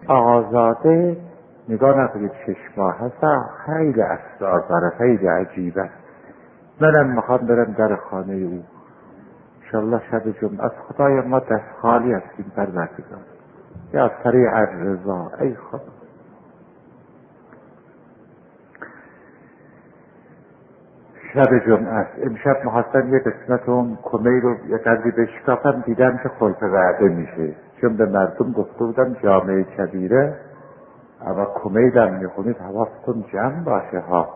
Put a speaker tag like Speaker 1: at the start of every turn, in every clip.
Speaker 1: آقازاده نگاه نکنید 6 ماه هست، خیلی اسرار داره، خیلی عجیبه. منم میخوام برم در خانه او انشالله شب جمعه. از خدای ما دست خالی هستیم پروردگار، یا سریع الرضا. ای خدا شب جمعه است. امشب محسن یه قسمت اون کمی رو یه قدری بشکافم، دیدم که خلف وعده میشه، چون به مردم گفته بودم جامعه کبیره اما کمیدم میخونید حواستون جمع باشه ها.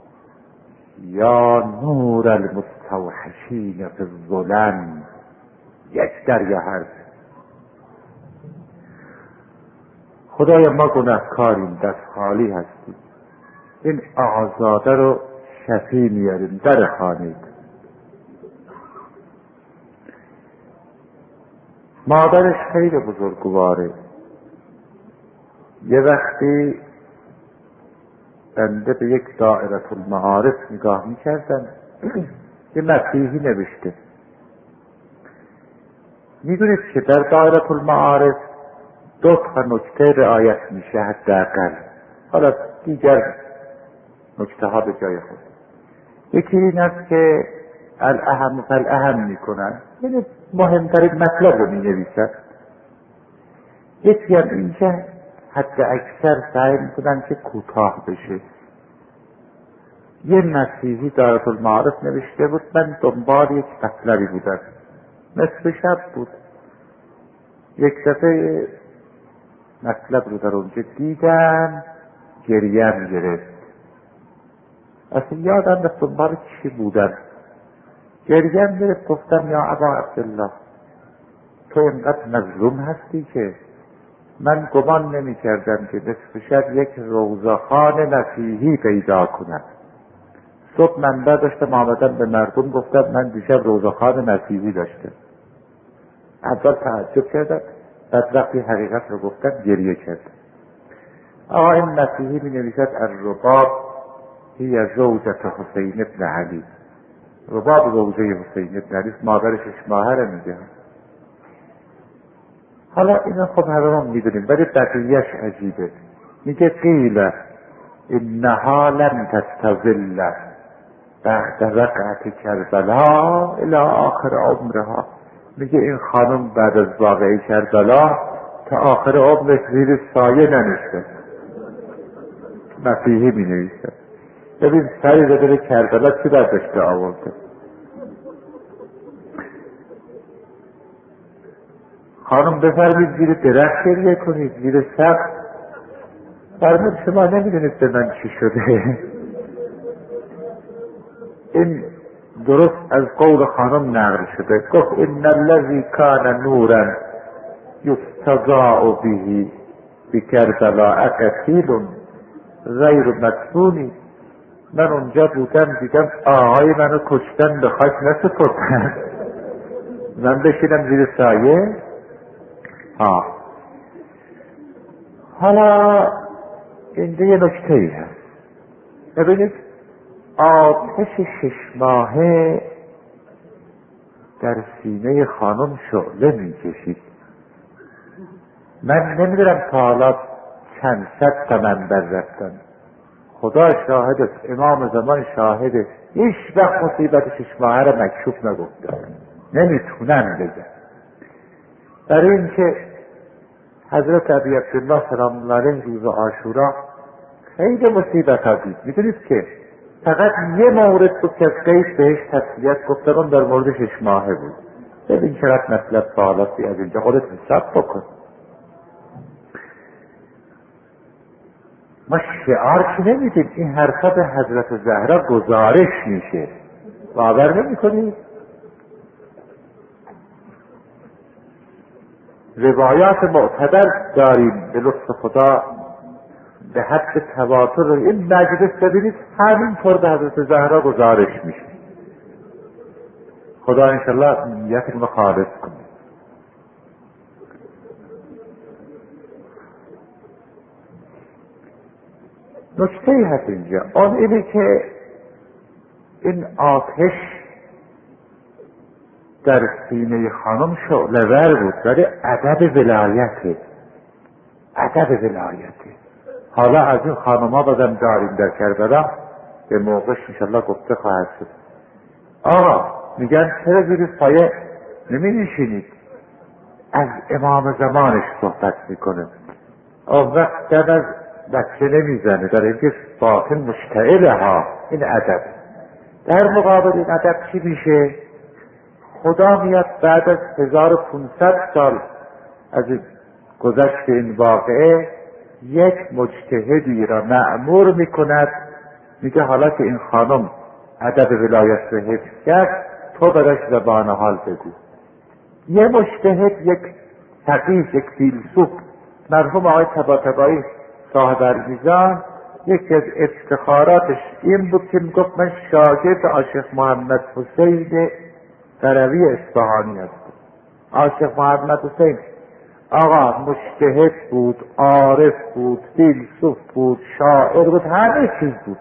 Speaker 1: یا نور المستوحشین فی الظلم، یک دریا هست. خدای ما گناهکاریم، دست خالی هستیم. این آقازاده رو شفی میاریم در خانه. مادرش خیلی بزرگواره. یه وقتی بنده به یک دائره المعارف نگاه میکردم، یه مسیحی نوشته. میدونید که در دائره المعارف 2 نکته رعایت میشه حداقل، حالا دیگر نکته ها به جای خود. یکی این است که الاهم فالاهم میکنن، یعنی مهمترین مطلب رو مینویسن. یکی هم این که حد اکثر سعی میکنن که کوتاه بشه. یه مسیحی دائره المعارف نوشته بود، من دنبال یک مطلبی بودم، نصف شب بود، یک دفعه مطلب رو در اونجا دیدم، گریم گرفت. اصلا یادم به دنبال چی بودم، گریم گرفت. گفتم یا ابا عبدالله تو اینقدر مظلوم هستی که من گمان نمی کردم که نصف شب یک روزخوان مسیحی پیدا کنم. صبح من داشتم آمدم به مردم گفتم من دیشب روزخوان مسیحی داشتم. اول تعجب کردم، بعد وقتی حقیقت رو گفتم گریه کردم. آقا این مسیحی می نویسد الرباب هی زوجة حسین ابن علی. رباب زوجه حسین ابن علی، مادر 6 ماهه رو میگه. حالا اینا خب همه ما میدونیم، ولی بقیهش عجیبه. میگه قیل انها لم تستظل بعد وقعت کربلا الی آخر عمرها. میگه این خانم بعد از واقعه کربلا تا آخر عمرش زیر سایه ننشسته. مسیحی می نویسه. ببین سری زده کربلا چی برداشته آورده. خانم بفرمید زیر درخت گریه کنید، زیر سقف. فرمود شما نمیدونید به من چی شده. این درست از قول خانم نقل شده. گفت ان الذی کان نورا یستضاء به بکربلاء قتیل غیر مدفون. من اونجا بودم دیدم آهای منو کشتن به خاک نسپردن، من بشینم زیر سایه. حالا اینجا یه نکته ای هست. ببینید آتش 6 ماهه در سینه خانم شعله میکشید. من نمیدونم تا حالا چند صد تومن بر رفتن. خدا شاهد است، امام زمان شاهده، هیچ وقت مصیبت 6 ماهه را مکشوف نگفتن، نمیتونن بگن. برای اینکه حضرت ابی عبدالله سلام الله علیه روز عاشورا خیلی مصیبت ها دید. میدونید که فقط یه مورد بود که از قید بهش تسلیت گفتن، اون در مورد 6 ماهه بود. ببین چقدر مطلب سوالاتی از اینجا خودت حساب بکن. ما شعار که نمیدیم، این حرفا به حضرت زهرا گزارش میشه، باور نمی کنید؟ روایات معتبر داریم به لطف خدا به حد تواتر. این مجلس ببینید همینطور به حضرت زهرا گزارش میشه. خدا انشالله نیت ما خالص کنه. نکته ای هست اینجا، آن اینه که این آتش در سینه خانم شعله ور بود، ولی ادب ولایته، ادب ادب ولایته. حالا از این خانم‌ها بازم داریم در کربلا، به موقعش انشالله گفته خواهد شد. آقا میگن چرا زیر سایه نمی نشینید؟ از امام زمانش صحبت میکنه. آن وقت در از بچه نمیزنه، در اینکه باطن مشتعله ها. این ادب. در مقابل این ادب چی میشه؟ خدا میاد بعد از 1500 سال از گذشت این واقعه یک مجتهدی را مأمور میکند، میگه حالا که این خانم ادب ولایت رو حفظ کرد، تو براش زبان حال بگو. یه مجتهد، یک فقیه، یک فیلسوف، مرحوم آقای طباطبایی صاحب المیزان، یکی از افتخاراتش این بود که میگفت من شاگرد عاشق محمد حسین قروی اصفهانی هستم. عاشق محمد حسین آقا مجتهد بود، عارف بود، فیلسوف بود، شاعر بود، همه چیز بود.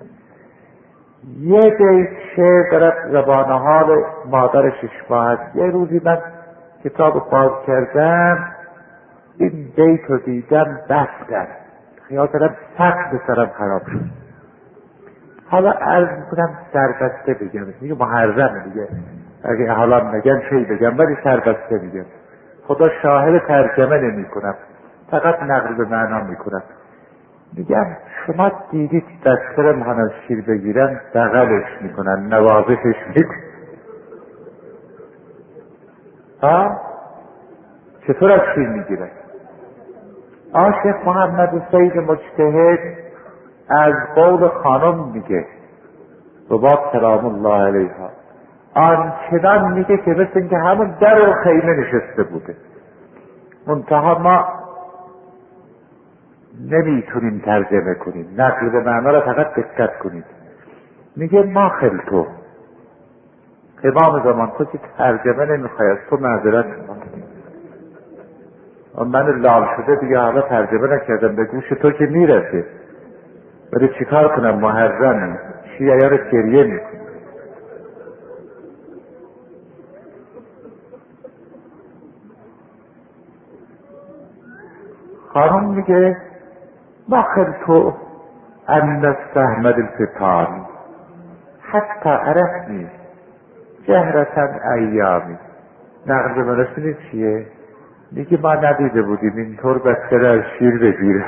Speaker 1: یه بیت شعر دارد زبان حال مادر 6 ماه است. یه روزی من کتاب باز کردم، این بیت رو دیدم، بستم، خیال کردم سخت به سرم خراب شد. حالا عرض میکنم سربسته بگم، میگه محرمه دیگه، اگه حالا نگم چی بگم، ولی سربسته میگم. خدا شاهد ترجمه نمی کنم، فقط نقل به معنا میکنم. میگم شما دیدید دستر من از شیر بگیرن بغلش میکنن، نوازشش میکنن. ها؟ چطور از شیر میگیرن؟ عاشق محمد حسین مجتهد از قول خانم میگه بابا سلام الله علیها، آنچنان میگه که مثل اینکه همون در و خیمه نشسته بوده. منتها ما نمیتونیم ترجمه کنیم، نقل به معنا را فقط دقت کنید. میگه ما خلتو، امام زمان تو که ترجمه نمیخوای، از تو معذرت میخوام، من لال شده دیگه حالا ترجمه نکردم، به گوش تو که میرسه، ولی چیکار کنم، محرمه، شیعه رو گریه میکنه. خانم میگه ما خلتو ان استحمد الفتان حتی عرفنی جهرتن ایامی. نقل به رسول چیه؟ میگه ما ندیده بودیم اینطور بچه را از شیر بگیره،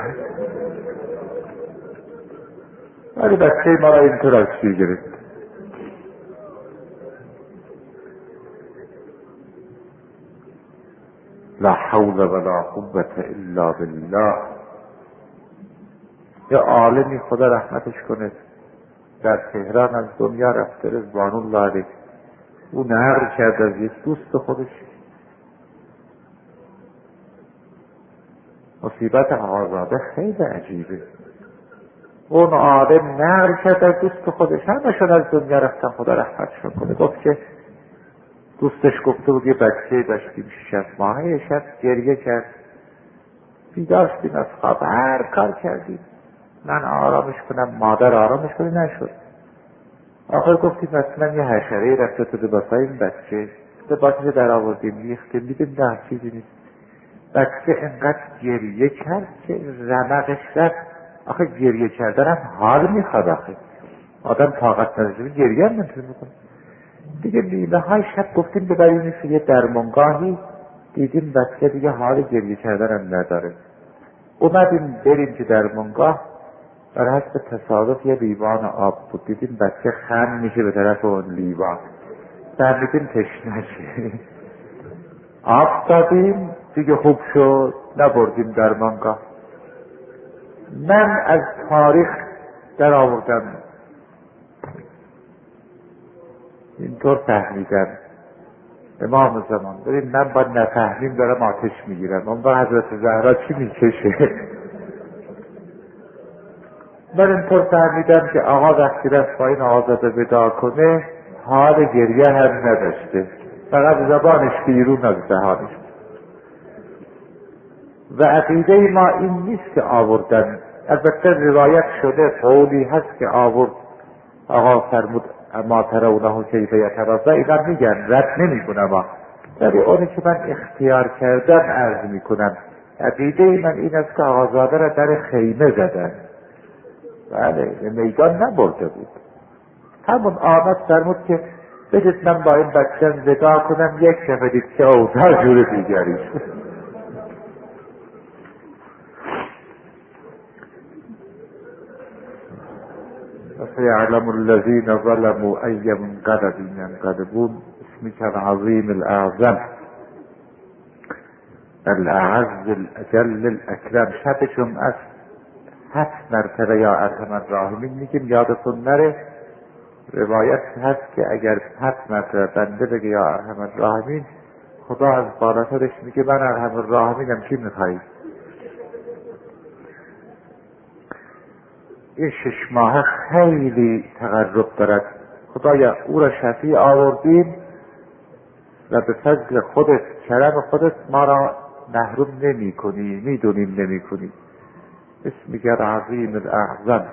Speaker 1: ولی بچه ما را اینطور از شیر گرفت. لا حول ولا قوة الا بالله. یه عالمی خدا رحمتش کنه در تهران از دنیا رفته، رضوان الله علیه، او نقل کرد از یک دوست خودش. مصیبت آزاده خیلی عجیبه. اون عالم نقل کرد از دوست خودش، همشون از دنیا رفتن، خدا رحمتشون کنه. گفت که دوستش گفته بود یه بچه داشتیم 6 ماهه، شب گریه کرد، بیدار شدیم از خواب، هر کار کردیم من آرامش کنم، مادر آرامش کنه، نشد. آخر گفتیم مثلا یه حشره رفته تو لباسای این بچه، لباسش در آوردیم ریختیم، دیدیم نه چیزی نیست. بچه انقدر گریه کرد که رمقش رفت. آخه گریه کردن هم حال میخواد، آخه آدم طاقت نداره گریه هم نمیتونه بکنه دیگه. نیمه های شب گفتیم ببریم یه درمانگاهی، دیدیم بچه دیگه حال گریه کردن هم نداره. اومدیم بریم که درمانگاه، در حسب تصادف یه لیوان آب بود، دیدیم بچه خم میشه به طرف اون لیوان، فهمیدیم تشنشه، آب دادیم دیگه خوب شد، نبردیم درمانگاه. من از تاریخ در آوردم اینطور فهمیدم امام زمان، ببین من با نفهمیم دارم آتش میگیرم، اون با حضرت زهرا چی میکشه. من اینطور فهمیدم که آقا وقتی رفت با این آزاده ودا کنه حال گریه هم نداشته، فقط زبانش بیرون از دهانش. و عقیده ما این نیست که آوردن، البته روایت شده، قولی هست که آورد آقا فرمود اما ترونه کیف یتوضا، اینا میگن، رد نمیکنم، ولی اونی که من اختیار کردم عرض میکنم. عقیده من این است که آقازاده را در خیمه زدن. بله، میدان نبرده بود. همون آمد فرمود که بدید من با این بچه ودا کنم. یک دفعه دید که اوضاع جور دیگری شد. فسيعلم الذين ظلموا أي منقلب ينقلبون. اسمك العظيم الأعظم الاعز الاجل الاکرم. شبشون از 7 مرتبه یا ارحم الراحمین میگیم. یادتون نره روایت هست که اگر 7 مرتبه بنده بگه یا ارحم الراحمین، خدا از بالاترش میگه من ارحم الراحمینم، چی میخوایی؟ این 6 ماه خیلی تقرب دارد. خدایا او را شفیع آوردیم و به فضل خودت، کرم خودت ما را محروم نمی کنی، میدونیم نمی کنی. اسمك العظیم الاعظم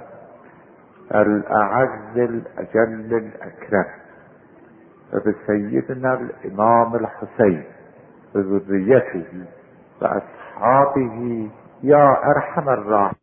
Speaker 1: الاعز الاجل الاکرم و به سیدنا الامام الحسین و ذریته و اصحابه یا ارحم الراحمین.